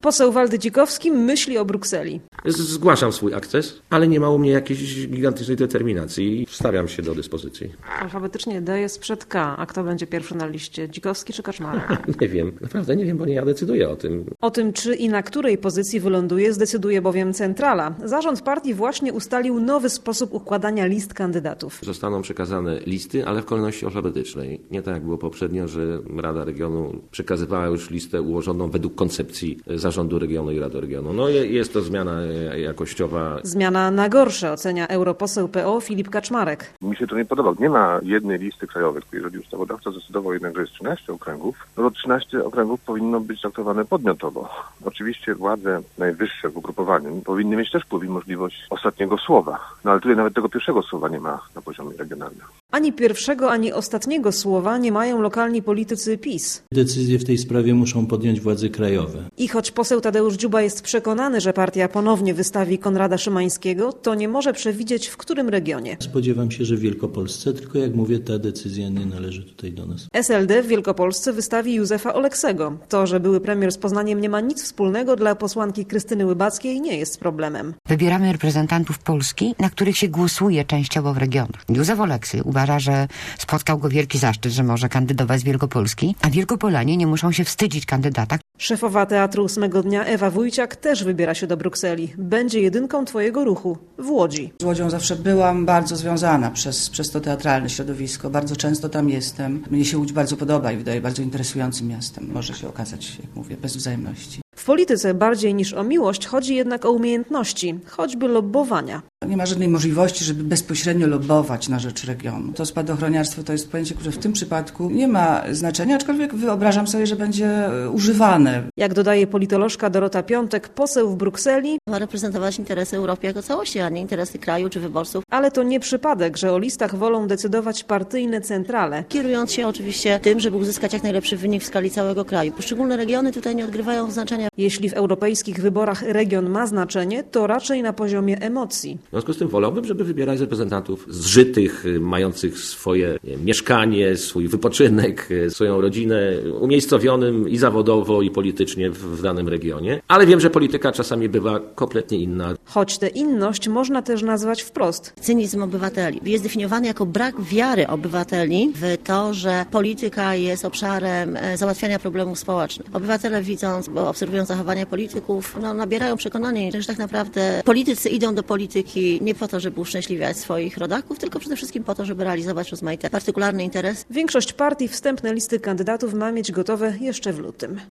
Poseł Waldy Dzikowski myśli o Brukseli. Zgłaszam swój akces, ale nie ma u mnie jakiejś gigantycznej determinacji i wstawiam się do dyspozycji. Alfabetycznie D jest przed K, a kto będzie pierwszy na liście? Dzikowski czy Kaczmarek? Nie wiem, naprawdę nie wiem, bo nie ja decyduję o tym. O tym, czy i na której pozycji wyląduje, zdecyduje bowiem centrala. Zarząd partii właśnie ustalił nowy sposób układania list kandydatów. Zostaną przekazane listy, ale w kolejności alfabetycznej. Nie tak jak było poprzednio, że Rada Regionu przekazywała już listę ułożoną według koncepcji Zarządu Regionu i Rady Regionu. No jest to zmiana jakościowa. Zmiana na gorsze, ocenia europoseł PO Filip Kaczmarek. Mi się to nie podoba. Nie ma jednej listy krajowej. Jeżeli ustawodawca zdecydował jednak, że jest 13 okręgów, no to 13 okręgów powinno być traktowane podmiotowo. Oczywiście władze najwyższe w ugrupowaniu powinny mieć też wpływ i możliwość ostatniego słowa. No ale tutaj nawet tego pierwszego słowa nie ma na poziomie regionalnym. Ani pierwszego, ani ostatniego słowa nie mają lokalni politycy PiS. Decyzje w tej sprawie muszą podjąć władze krajowe. I choć poseł Tadeusz Dziuba jest przekonany, że partia ponownie wystawi Konrada Szymańskiego, to nie może przewidzieć, w którym regionie. Spodziewam się, że w Wielkopolsce, tylko jak mówię, ta decyzja nie należy tutaj do nas. SLD w Wielkopolsce wystawi Józefa Oleksego. To, że były premier z Poznaniem nie ma nic wspólnego, dla posłanki Krystyny Łybackiej nie jest problemem. Wybieramy reprezentantów Polski, na których się głosuje częściowo w regionach. Józef Oleksy uważa, że spotkał go wielki zaszczyt, że może kandydować z Wielkopolski, a Wielkopolanie nie muszą się wstydzić kandydata. Szefowa Teatru 8 dnia Ewa Wójciak też wybiera się do Brukseli. Będzie jedynką twojego ruchu w Łodzi. Z Łodzią zawsze byłam bardzo związana przez to teatralne środowisko. Bardzo często tam jestem. Mnie się Łódź bardzo podoba i wydaje bardzo interesującym miastem. Może się okazać, jak mówię, bez wzajemności. W polityce bardziej niż o miłość chodzi jednak o umiejętności, choćby lobbowania. Nie ma żadnej możliwości, żeby bezpośrednio lobbować na rzecz regionu. To spadochroniarstwo to jest pojęcie, które w tym przypadku nie ma znaczenia, aczkolwiek wyobrażam sobie, że będzie używane. Jak dodaje politolożka Dorota Piątek, poseł w Brukseli ma reprezentować interesy Europy jako całości, a nie interesy kraju czy wyborców. Ale to nie przypadek, że o listach wolą decydować partyjne centrale. Kierując się oczywiście tym, żeby uzyskać jak najlepszy wynik w skali całego kraju. Poszczególne regiony tutaj nie odgrywają znaczenia. Jeśli w europejskich wyborach region ma znaczenie, to raczej na poziomie emocji. W związku z tym wolałbym, żeby wybierać reprezentantów zżytych, mających swoje mieszkanie, swój wypoczynek, swoją rodzinę, umiejscowionym i zawodowo, i politycznie w danym regionie. Ale wiem, że polityka czasami bywa kompletnie inna. Choć tę inność można też nazwać wprost. Cynizm obywateli jest definiowany jako brak wiary obywateli w to, że polityka jest obszarem załatwiania problemów społecznych. Obywatele widząc, bo obserwują zachowania polityków, nabierają przekonania, że tak naprawdę politycy idą do polityki nie po to, żeby uszczęśliwiać swoich rodaków, tylko przede wszystkim po to, żeby realizować rozmaite partykularne interesy. Większość partii wstępne listy kandydatów ma mieć gotowe jeszcze w lutym.